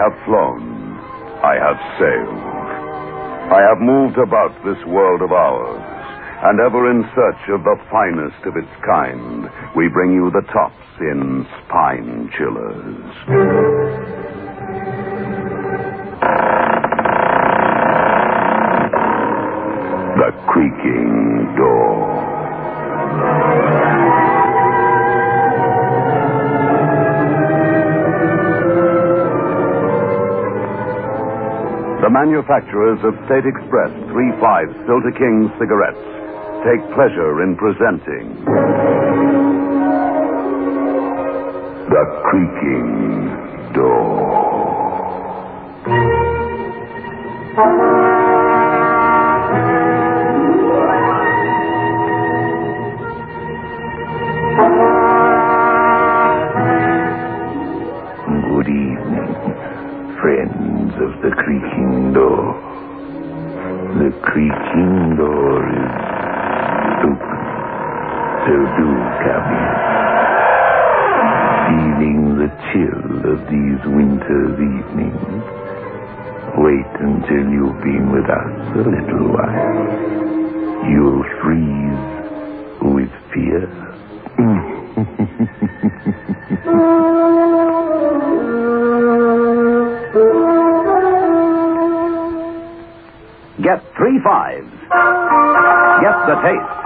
have flown. I have sailed. I have moved about this world of ours, and ever in search of the finest of its kind, we bring you the tops in Spine Chillers. The Creaking Door. The manufacturers of State Express 3-5 Filter King cigarettes take pleasure in presenting The Creaking Door. Good evening, friends of The Creaking Door. The creaking door is open, so do come in. Feeling the chill of these winter's evenings? Wait until you've been with us a little while. You'll freeze with fear. Get 3-5s. Get the taste.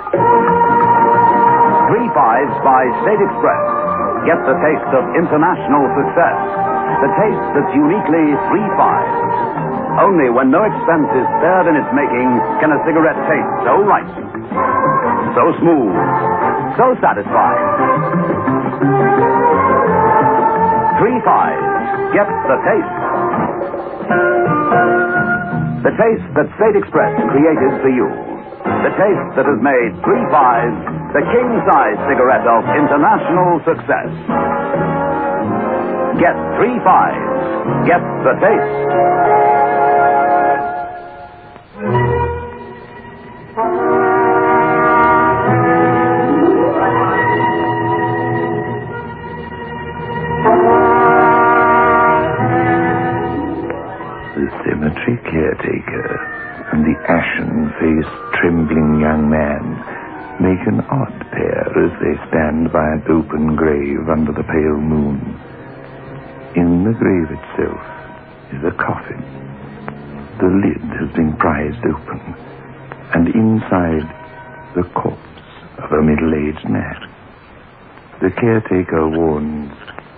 3-5s by State Express. Get the taste of international success. The taste that's uniquely 3-5s. Only when no expense is spared in its making can a cigarette taste so right, so smooth, so satisfying. 3-5s. Get the taste. The taste that State Express created for you. The taste that has made 3-5s the king-size cigarette of international success. Get 3-5s. Get the taste. Cemetery caretaker and the ashen-faced, trembling young man make an odd pair as they stand by an open grave under the pale moon. In the grave itself is a coffin. The lid has been prized open, and inside the corpse of a middle-aged man. The caretaker warns,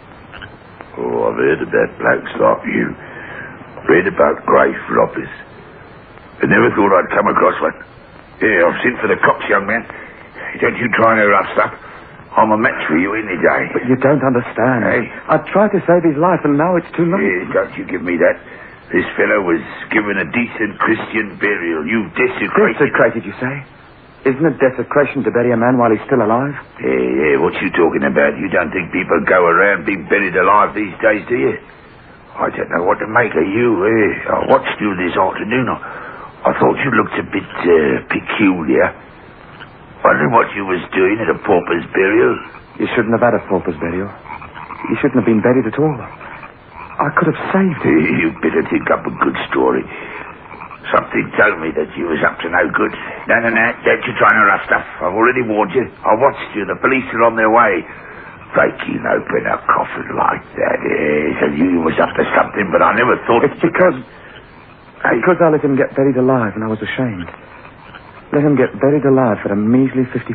"Oh, I've heard about blokes like you. Read about grave robbers. I never thought I'd come across one. Here, I've sent for the cops, young man. Don't you try no rough stuff. I'm a match for you any day." But you don't understand. Hey? I tried to save his life, and now it's too late. Don't you give me that. This fellow was given a decent Christian burial. You've desecrated... Desecrated, you say? Isn't it desecration to bury a man while he's still alive? Yeah, what you talking about? You don't think people go around being buried alive these days, do you? I don't know what to make of you. I watched you this afternoon. I thought you looked a bit peculiar. Wondering what you was doing at a pauper's burial. You shouldn't have had a pauper's burial. You shouldn't have been buried at all. I could have saved him. You better think up a good story. Something told me that you was up to no good. No, don't you try no rough stuff. I've already warned you. I watched you. The police are on their way. Breaking open a coffin like that. So you was up to something, but I never thought... It's because I let him get buried alive, and I was ashamed. Let him get buried alive for a measly £50.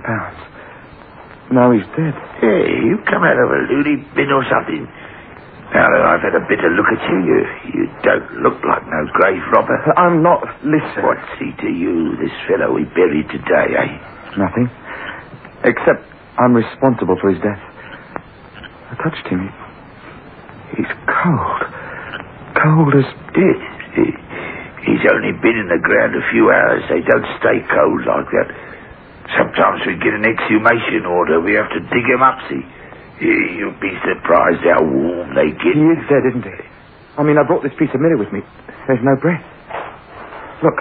Now he's dead. Hey, you come out of a loony bin or something. Now that I've had a better look at you, you don't look like no grave robber. I'm not... Listen. What's he to you, this fellow we buried today, eh? Nothing. Except I'm responsible for his death. I touched him. He's cold. Cold as... He's only been in the ground a few hours. They don't stay cold like that. Sometimes we get an exhumation order. We have to dig him up, see? You'll be surprised how warm they get. He is dead, isn't he? I mean, I brought this piece of mirror with me. There's no breath. Look.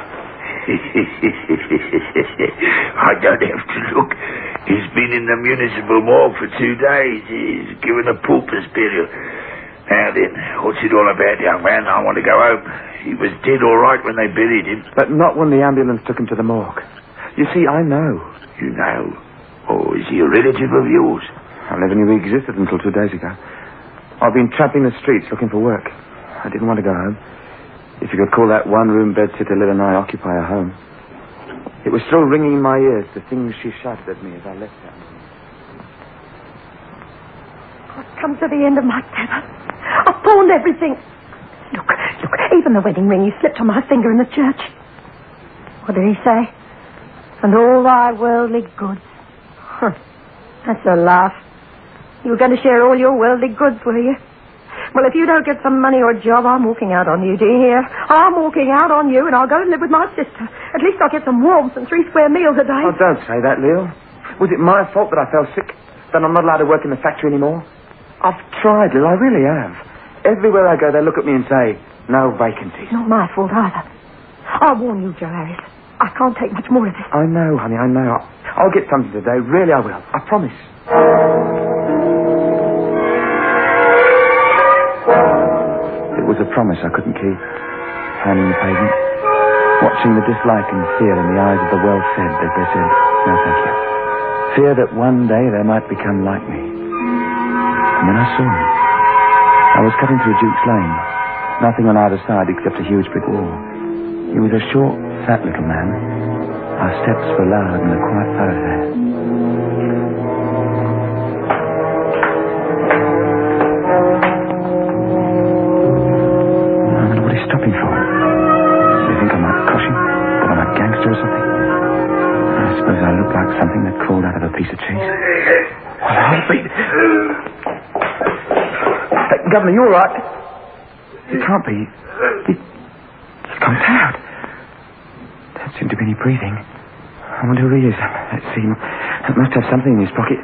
I don't have to look. He's been in the municipal morgue for 2 days. He's given a pauper's burial. Now then, what's it all about, young man? I want to go home. He was dead all right when they buried him. But not when the ambulance took him to the morgue. You see, I know. You know? Oh, is he a relative of yours? I never knew he existed until 2 days ago. I've been tramping the streets looking for work. I didn't want to go home. If you could call that one-room bedsitter Lil and I occupy a home. It was still ringing in my ears, the things she shouted at me as I left her. I've come to the end of my tether. I've pawned everything. Look, even the wedding ring you slipped on my finger in the church. What did he say? And all thy worldly goods. Huh. That's a laugh. You were going to share all your worldly goods, were you? Well, if you don't get some money or a job, I'm walking out on you, do you hear? I'm walking out on you, and I'll go and live with my sister. At least I'll get some warmth and 3 square meals a day. Oh, don't say that, Leo. Was it my fault that I fell sick? That I'm not allowed to work in the factory anymore? I've tried, Lil, I really have. Everywhere I go, they look at me and say, no vacancies. Not my fault either. I warn you, Joe Harris. I can't take much more of this. I know, honey, I know. I'll get something today. Really, I will. I promise. It was a promise I couldn't keep. Handing the pavement, watching the dislike and fear in the eyes of the well-fed as they said, no, thank you. Fear that one day they might become like me. And then I saw him. I was cutting through Duke's Lane. Nothing on either side except a huge brick wall. He was a short, fat little man. Our steps were loud in the quiet thoroughfare. I wonder what he's stopping for. Do you think I might crush him? That I'm a gangster or something? I suppose I look like something that crawled out of a piece of cheese. Well, I'll be... Hey, Governor, you all right? He can't be. He's gone out. Don't seem to be any breathing. I wonder who he is. Let's see. He must have something in his pocket.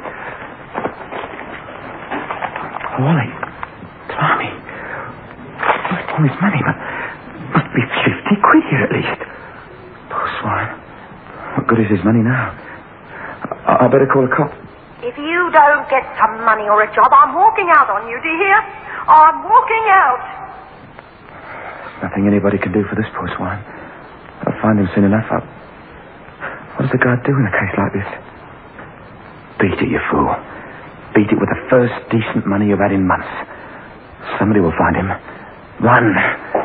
Wally. Blimey. All his money. Must be 50 quid here at least. Poor swine. What good is his money now? I better call a cop. If you don't get some money or a job, I'm walking out on you, do you hear? I'm walking out. There's nothing anybody can do for this poor swine. I'll find him soon enough. What does the guard do in a case like this? Beat it, you fool. Beat it with the first decent money you've had in months. Somebody will find him. Run.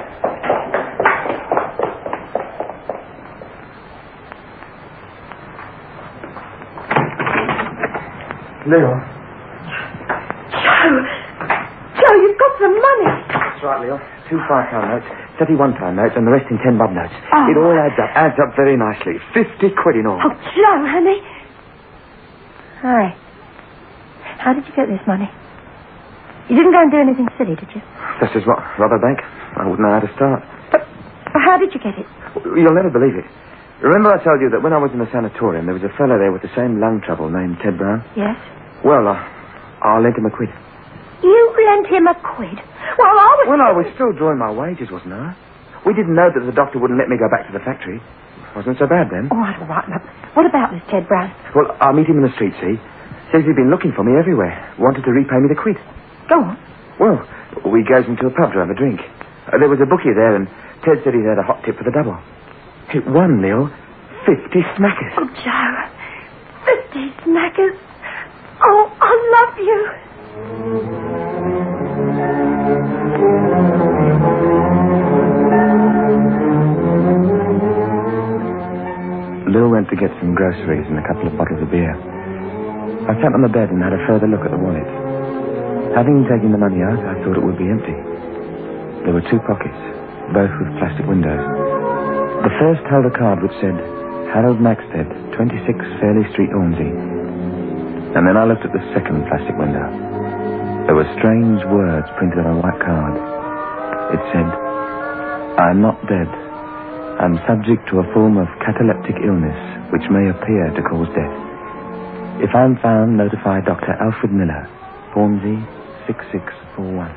Leo. Joe, you've got some money. That's right, Leo. 2 5-pound notes, 31 pound notes, and the rest in 10 bob notes. Oh. It all adds up very nicely. 50 quid in all. Oh, Joe, honey. Hi. How did you get this money? You didn't go and do anything silly, did you? Just as what? Rob a bank? I wouldn't know how to start. But how did you get it? You'll never believe it. Remember I told you that when I was in the sanatorium, there was a fellow there with the same lung trouble named Ted Brown? Yes. Well, I lent him a quid. You lent him a quid? Well, I was still drawing my wages, wasn't I? We didn't know that the doctor wouldn't let me go back to the factory. Wasn't so bad then. All right. Now, what about this Ted Brown? Well, I'll meet him in the street, see? Says he'd been looking for me everywhere. Wanted to repay me the quid. Go on. Well, we goes into a pub to have a drink. There was a bookie there, and Ted said he had a hot tip for the double. It won, Neil. 50 smackers. Oh, Joe. 50 smackers. Oh, I love you. Lil went to get some groceries and a couple of bottles of beer. I sat on the bed and had a further look at the wallet. Having taken the money out, I thought it would be empty. There were 2 pockets, both with plastic windows. The first held a card which said, Harold Maxted, 26 Fairley Street, Hornsey. And then I looked at the second plastic window. There were strange words printed on a white card. It said, I'm not dead. I'm subject to a form of cataleptic illness which may appear to cause death. If I'm found, notify Dr. Alfred Miller, Hornsey, 6641.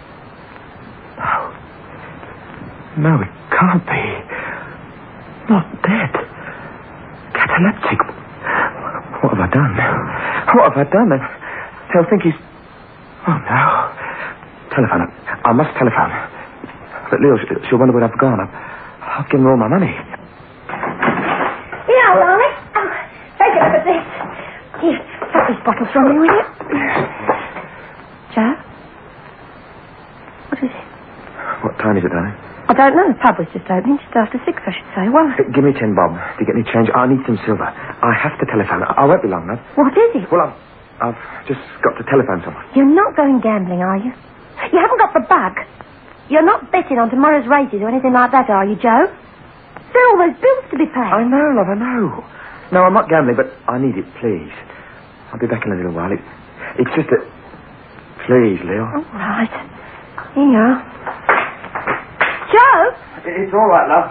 No, it can't be. Not dead. Cataleptic. What have I done? What have I done? They'll think he's... Oh, no. telephone. I must telephone. But Leo, she'll wonder what I've forgotten. I've given her all my money. Yeah, darling. Take a look at this. Here, put these bottles from me, will you? Joe? What is it? What time is it, darling? I don't know. The pub was just opening. Just after 6, I should say. Why? Give me 10 bob to get me change. I need some silver. I have to telephone. I won't be long, love. What is it? Well, I've just got to telephone someone. You're not going gambling, are you? You haven't got the bug. You're not betting on tomorrow's races or anything like that, are you, Joe? There are all those bills to be paid. I know, love, I know. No, I'm not gambling, but I need it, please. I'll be back in a little while. It's just that... Please, Leo. All right. Here you are. Joe? It's all right, love.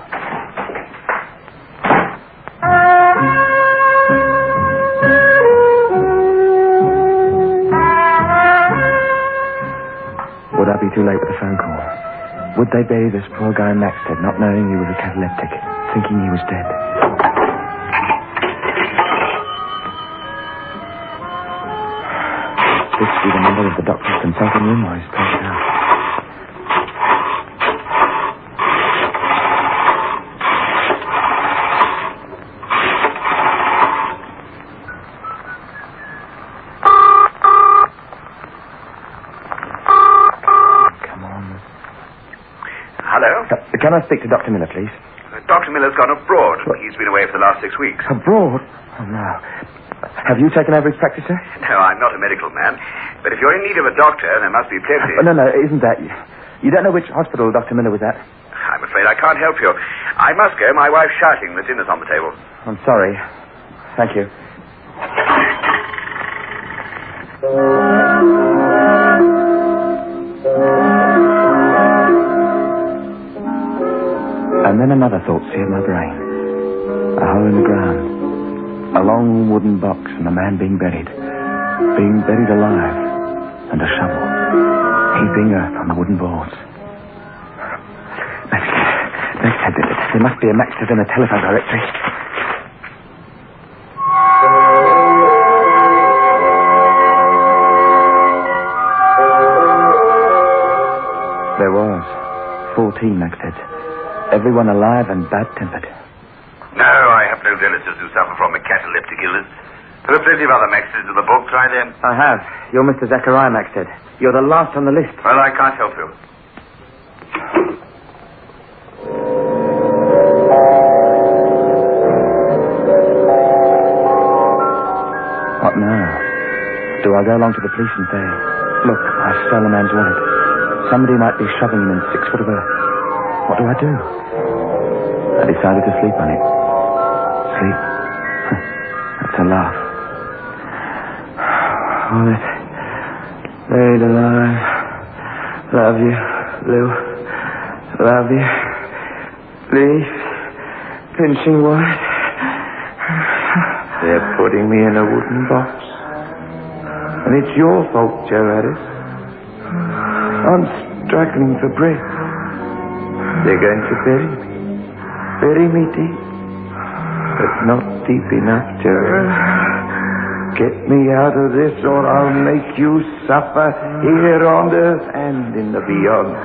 Would I be too late with the phone call? Would they bury this poor guy in Maxted, not knowing he was a cataleptic, thinking he was dead? This would be the number of the doctor's consulting room where he's passed out. Can I speak to Dr. Miller, please? Dr. Miller's gone abroad. He's been away for the last 6 weeks. Abroad? Oh, no. Have you taken over his practice, sir? No, I'm not a medical man. But if you're in need of a doctor, there must be plenty. No, isn't that... You don't know which hospital Dr. Miller was at? I'm afraid I can't help you. I must go. My wife's shouting. The dinner's on the table. I'm sorry. Thank you. And then another thought seared my brain. A hole in the ground. A long wooden box and a man being buried. Being buried alive. And a shovel. Heaping earth on the wooden boards. Maxted. There must be a Maxted in the telephone directory. There was 14 Maxteds. Everyone alive and bad-tempered. No, I have no relatives who suffer from a cataleptic illness. There are plenty of other Maxteds in the book. Try them. I have. You're Mr. Zachariah Maxted. You're the last on the list. Well, I can't help you. What now? Do I go along to the police and say, look, I stole a man's wallet. Somebody might be shoving him in 6 foot of earth. What do I do? I decided to sleep on it. Sleep? That's a laugh. Oh, it's buried alive. Love you, Lou. Love you. Please. Pinching white. They're putting me in a wooden box. And it's your fault, Joe Harris. I'm struggling for breath. They're going to bury me. Bury me deep. But not deep enough, Joe. Get me out of this or I'll make you suffer here on earth and in the beyond.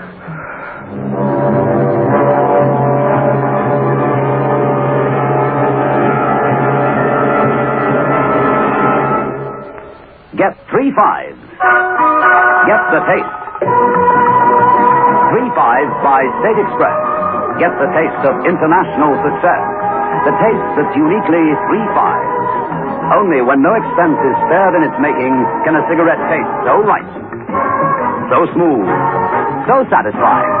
Get 3 5s. Get the taste. 3 5s by State Express. Get the taste of international success. The taste that's uniquely 3 5s. Only when no expense is spared in its making can a cigarette taste so right, so smooth, so satisfying.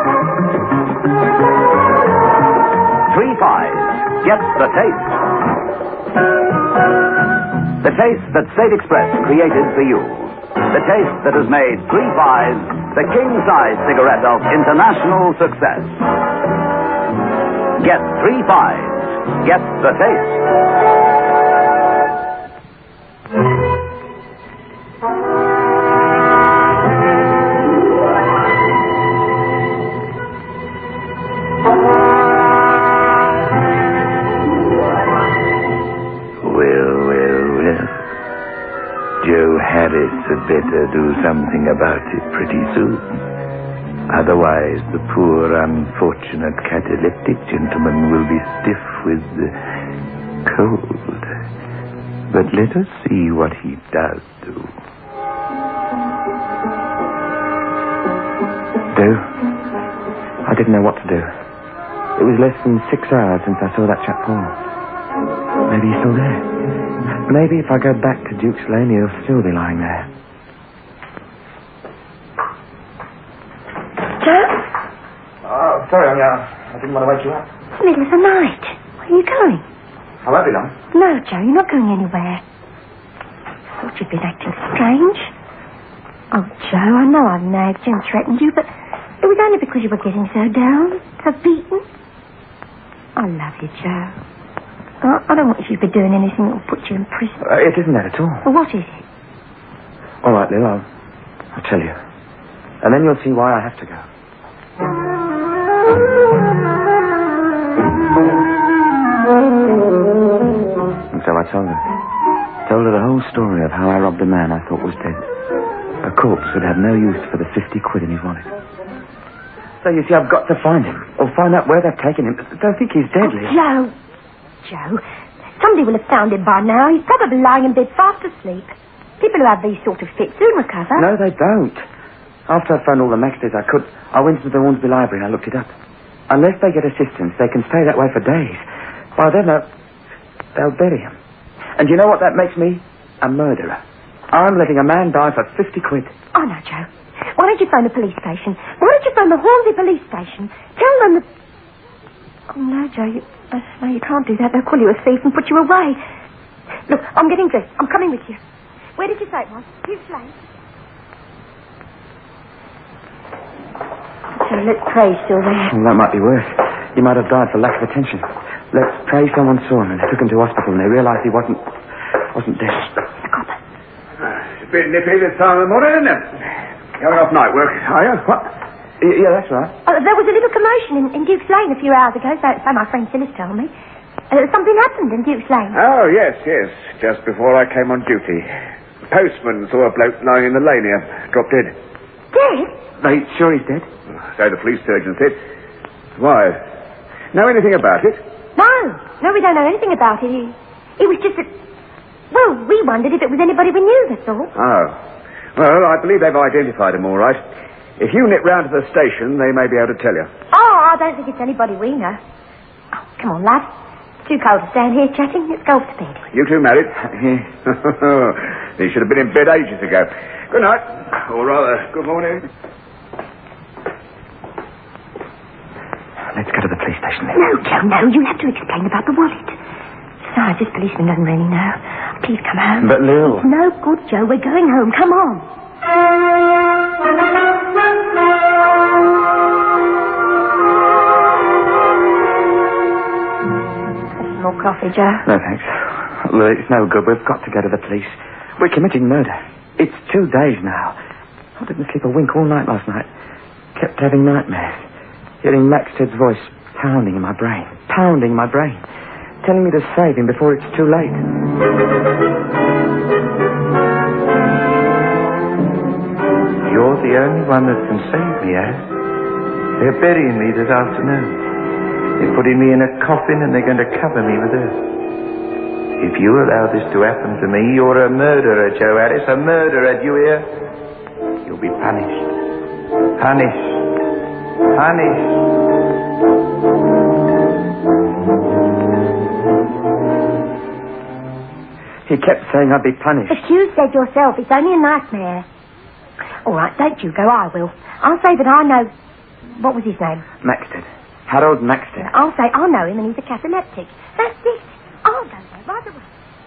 3 5s. Get the taste. The taste that State Express created for you. The taste that has made 3 5s the king-size cigarette of international success. Get 3 5s. Get the taste. Joe Harris had better do something about it pretty soon. Otherwise, the poor, unfortunate cataleptic gentleman will be stiff with cold. But let us see what he does do. I didn't know what to do. It was less than 6 hours since I saw that chap Paul. Maybe he's still there. Maybe if I go back to Duke's Lane, he'll still be lying there. Joe? Oh, sorry, I didn't want to wake you up. It's the middle of the night. Where are you going? I won't be long. No, Joe, you're not going anywhere. I thought you'd been acting strange. Oh, Joe, I know I've nagged you and threatened you, but it was only because you were getting so down, so beaten. I love you, Joe. I don't want you to be doing anything that will put you in prison. It isn't that at all. Well, what is it? All right, Lou, I'll tell you. And then you'll see why I have to go. And so I told her. Told her the whole story of how I robbed a man I thought was dead. A corpse that had no use for the 50 quid in his wallet. So you see, I've got to find him. Or find out where they've taken him. Don't think he's dead, Lou. Joe, somebody will have found him by now. He's probably lying in bed fast asleep. People who have these sort of fits soon recover. No, they don't. After I phoned all the Maxters I could, I went to the Hornsby Library and I looked it up. Unless they get assistance, they can stay that way for days. By then, they'll bury him. And you know what that makes me? A murderer. I'm letting a man die for 50 quid. Oh, no, Joe. Why don't you phone the police station? Why don't you phone the Hornsby police station? Tell them that... Oh, no, Joe, no, you can't do that. They'll call you a thief and put you away. Look, I'm getting dressed. I'm coming with you. Where did you say it was? Duke's Lane. So let's pray he's still there. Well, that might be worse. He might have died for lack of attention. Let's pray someone saw him and took him to hospital and they realised he wasn't dead. The copper. It's a bit nippy this time of the morning, isn't it? Going off night work, are you? What? Yeah, that's right. There was a little commotion in Duke's Lane a few hours ago, so my friend Phyllis told me. Something happened in Duke's Lane. Oh, yes. Just before I came on duty. The postman saw a bloke lying in the lane here, dropped dead. Dead? They sure he's dead? So the police surgeon said. Why? Know anything about it? No, we don't know anything about it. It was just that... Well, we wondered if it was anybody we knew, that's all. Oh. Well, I believe they've identified him all right. If you nip round to the station, they may be able to tell you. Oh, I don't think it's anybody we know. Oh, come on, lad. Too cold to stand here chatting. Let's go off to bed. You two married? They should have been in bed ages ago. Good night. Or rather, good morning. Let's go to the police station then. No, Joe, no. You have to explain about the wallet. Besides, this policeman doesn't really know. Please come home. But, Lil... It's no good, Joe. We're going home. Come on. Some more coffee, Joe? No, thanks. Look, it's no good. We've got to go to the police. We're committing murder. It's 2 days now. I didn't sleep a wink all night last night. Kept having nightmares. Hearing Maxted's voice pounding in my brain. Telling me to save him before it's too late. You're the only one that can save me, eh? They're burying me this afternoon. They're putting me in a coffin and they're going to cover me with earth. If you allow this to happen to me, you're a murderer, Joe Harris. A murderer, do you hear? You'll be punished. Punished. He kept saying I'd be punished. But you said yourself, it's only a nightmare. All right, don't you go, I will. I'll say that I know... What was his name? Maxted. Harold Maxted. I'll say I know him and he's a cataleptic. That's it. I'll go there right away.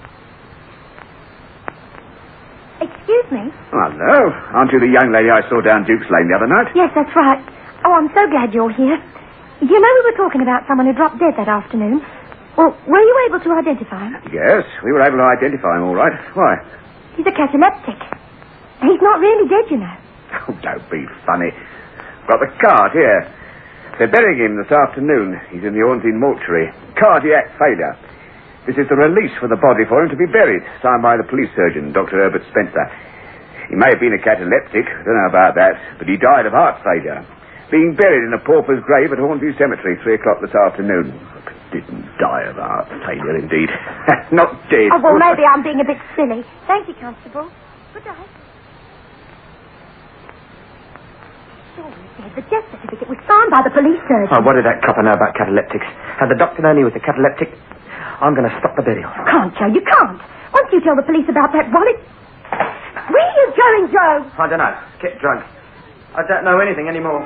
Excuse me? Oh, hello. Aren't you the young lady I saw down Duke's Lane the other night? Yes, that's right. Oh, I'm so glad you're here. You know we were talking about someone who dropped dead that afternoon. Well, were you able to identify him? Yes, we were able to identify him all right. Why? He's a cataleptic. He's not really dead, you know. Oh, don't be funny. Got the card here. They're burying him this afternoon. He's in the Hornsey mortuary. Cardiac failure. This is the release for the body for him to be buried, signed by the police surgeon, Dr. Herbert Spencer. He may have been a cataleptic, I don't know about that, but he died of heart failure. Being buried in a pauper's grave at Hornview Cemetery, 3 o'clock this afternoon. Didn't die of heart failure, indeed. Not dead. Oh, well, maybe I'm being a bit silly. Thank you, Constable. Good night. Sure, he said the death certificate was signed by the police surgeon. Oh, what did that copper know about cataleptics? Had the doctor known he was a cataleptic? I'm going to stop the burial. You can't, Joe, you can't. Once you tell the police about that wallet... Where are you going, Joe? I don't know. Get drunk. I don't know anything anymore.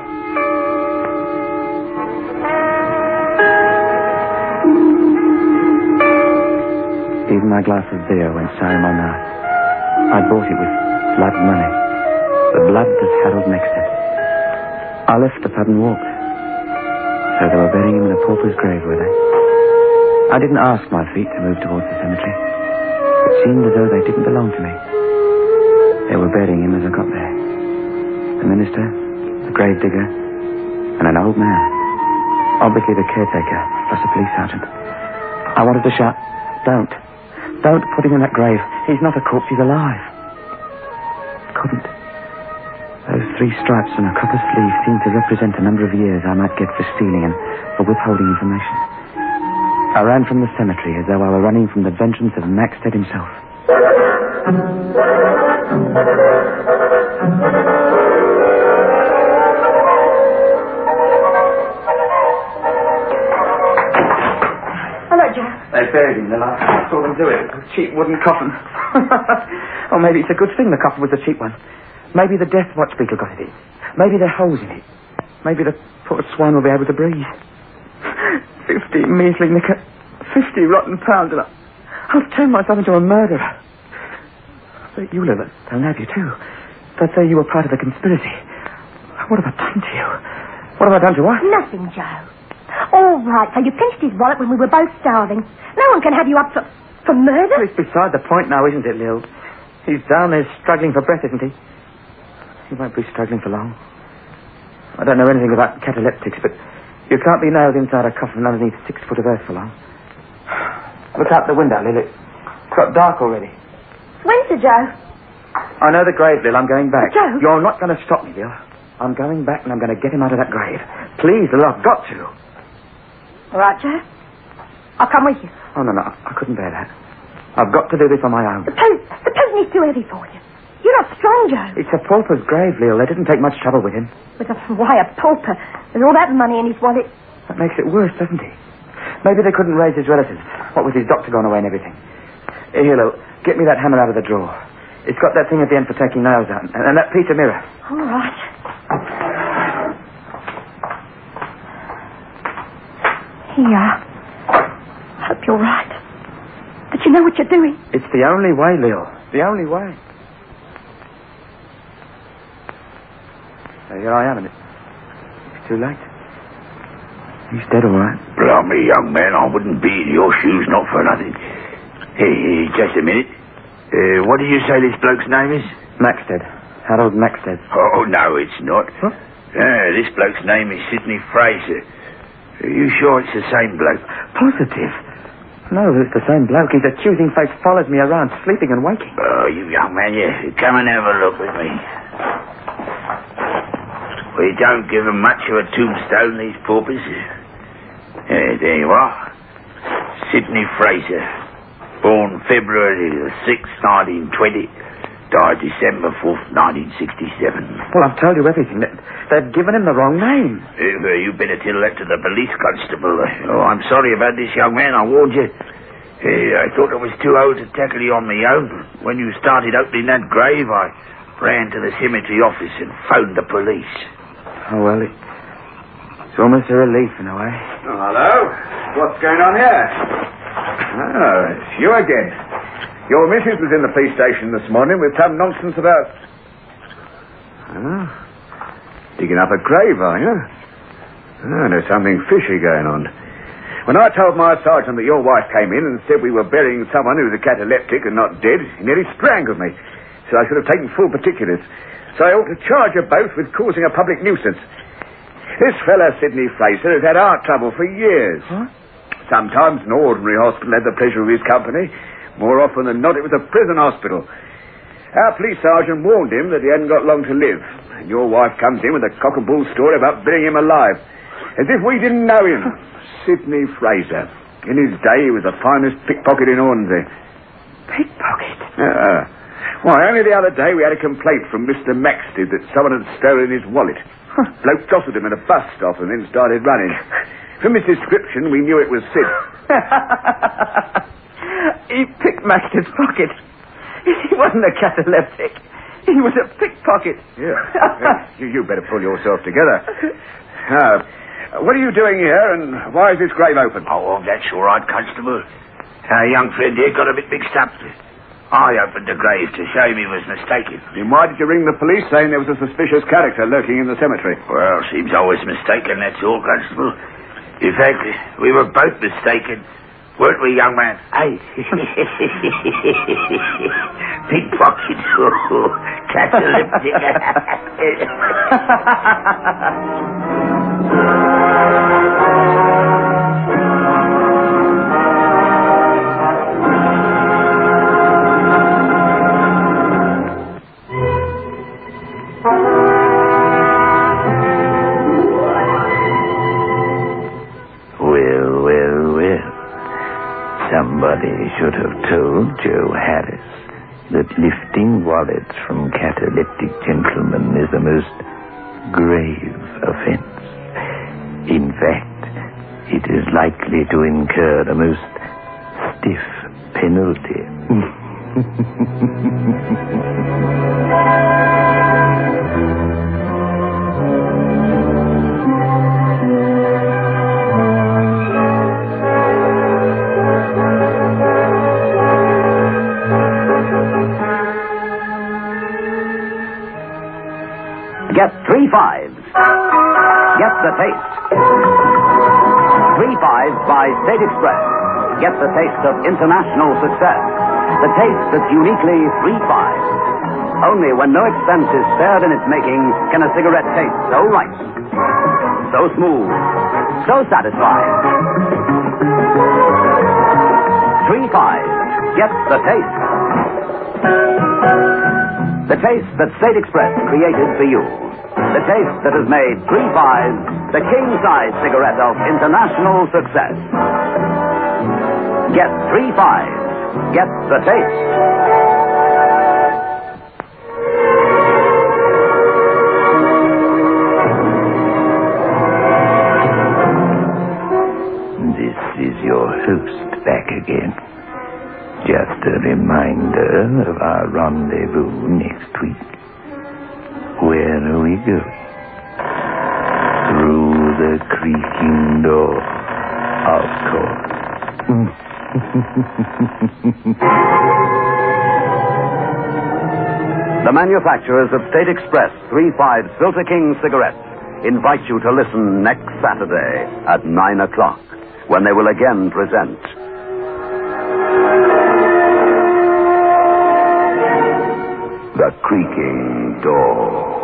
Even my glass of beer went sour in my mouth. I bought it with blood money. The blood of Harold Nexted. I left the pub and walked. So they were burying him in a pauper's grave, were they? I didn't ask my feet to move towards the cemetery. It seemed as though they didn't belong to me. They were burying him as I got there. The minister, the grave digger, and an old man. Obviously the caretaker, plus a police sergeant. I wanted to shout, "Don't. Don't put him in that grave. He's not a corpse, he's alive." Couldn't. Those 3 stripes on a copper sleeve seemed to represent a number of years I might get for stealing and for withholding information. I ran from the cemetery as though I were running from the vengeance of Maxted himself. Hello, Joe. They buried him, I saw them do it. A cheap wooden coffin. Or maybe it's a good thing the coffin was a cheap one. Maybe the death watch beetle got it in. Maybe there are holes in it. Maybe the poor swine will be able to breathe. 50 measly nicker, 50 rotten pounds, and I'll turn myself into a murderer. But you, Lila, they'll nab you too. They'll say you were part of the conspiracy. What have I done to you? What have I done to us? Nothing, Joe. All right, so you pinched his wallet when we were both starving. No one can have you up for murder. It's beside the point now, isn't it, Lil? He's down there struggling for breath, isn't he? He won't be struggling for long. I don't know anything about cataleptics, but you can't be nailed inside a coffin underneath 6 foot of earth for long. Look out the window, Lil. It's got dark already. When's it, Joe? I know the grave, Lil. I'm going back. Joe! You're not going to stop me, Lil. I'm going back and I'm going to get him out of that grave. Please, Lil, I've got to. All right, Joe. I'll come with you. Oh, no, I couldn't bear that. I've got to do this on my own. The prison is too heavy for you. You're not strong, Joe. It's a pauper's grave, Lil. They didn't take much trouble with him. Why, a pauper? There's all that money in his wallet. That makes it worse, doesn't it? Maybe they couldn't raise his relatives. What with his doctor gone away and everything. Here, Lil, get me that hammer out of the drawer. It's got that thing at the end for taking nails out. And that piece of mirror. All right. Here you are. Hope you're right. But you know what you're doing. It's the only way, Lil. The only way. So here I am, and it's too late. He's dead, all right. Blimey, young man, I wouldn't be in your shoes, not for nothing. Hey, just a minute. What did you say this bloke's name is? Maxted. Harold Maxted. Oh, no, it's not. Huh? This bloke's name is Sidney Fraser. Are you sure it's the same bloke? Positive. No, it's the same bloke. His accusing face follows me around, sleeping and waking. Oh, you young man, yeah. Come and have a look with me. We don't give them much of a tombstone, these paupers. There you are. Sidney Fraser. Born February the 6th, 1920. Died December 4th, 1967. Well, I've told you everything. They've given him the wrong name. You better tell that to the police constable. Oh, I'm sorry about this, young man. I warned you. I thought I was too old to tackle you on my own. When you started opening that grave, I ran to the cemetery office and phoned the police. Oh, well, it's almost a relief in a way. Oh, hello. What's going on here? Oh, it's you again. Your missus was in the police station this morning with some nonsense about... Oh, digging up a grave, are you? Oh, there's something fishy going on. When I told my sergeant that your wife came in and said we were burying someone who was a cataleptic and not dead, he nearly strangled me. So I should have taken full particulars. So I ought to charge you both with causing a public nuisance. This fella, Sidney Fraser, has had heart trouble for years. Huh? Sometimes an ordinary hospital had the pleasure of his company. More often than not, it was a prison hospital. Our police sergeant warned him that he hadn't got long to live. And your wife comes in with a cock-and-bull story about bringing him alive. As if we didn't know him. Sidney Fraser. In his day, he was the finest pickpocket in Hornsey. Pickpocket? Why, only the other day we had a complaint from Mr. Maxted that someone had stolen his wallet. Bloke jostled him at a bus stop and then started running. From his description, we knew it was Sid. He picked Maxter's pocket. He wasn't a cataleptic. He was a pickpocket. Yeah. You better pull yourself together. What are you doing here, and why is this grave open? Oh, that's all right, Constable. Our young friend here got a bit mixed up. I opened the grave to show him he was mistaken. Then why did you ring the police saying there was a suspicious character lurking in the cemetery? Well, seems I was mistaken, that's all, Constable. In fact, we were both mistaken. Weren't we, young man? Hey. Pickpocket. Cataleptic. Somebody should have told Joe Harris that lifting wallets from cataleptic gentlemen is a most grave offense. In fact, it is likely to incur a most stiff penalty. Get 3 5s. Get the taste. 3 5s by State Express. Get the taste of international success. The taste that's uniquely 3 5. Only when no expense is spared in its making can a cigarette taste so right, so smooth, so satisfying. 3 5s. Get the taste. The taste that State Express created for you. The taste that has made 3 5s the king-size cigarette of international success. Get 3 5s. Get the taste. This is your host back again. Just a reminder of our rendezvous next week. Where are we going? Through the creaking door, of course. The manufacturers of State Express 3 5 Filter King cigarettes invite you to listen next Saturday at 9 o'clock when they will again present The Creaking Door.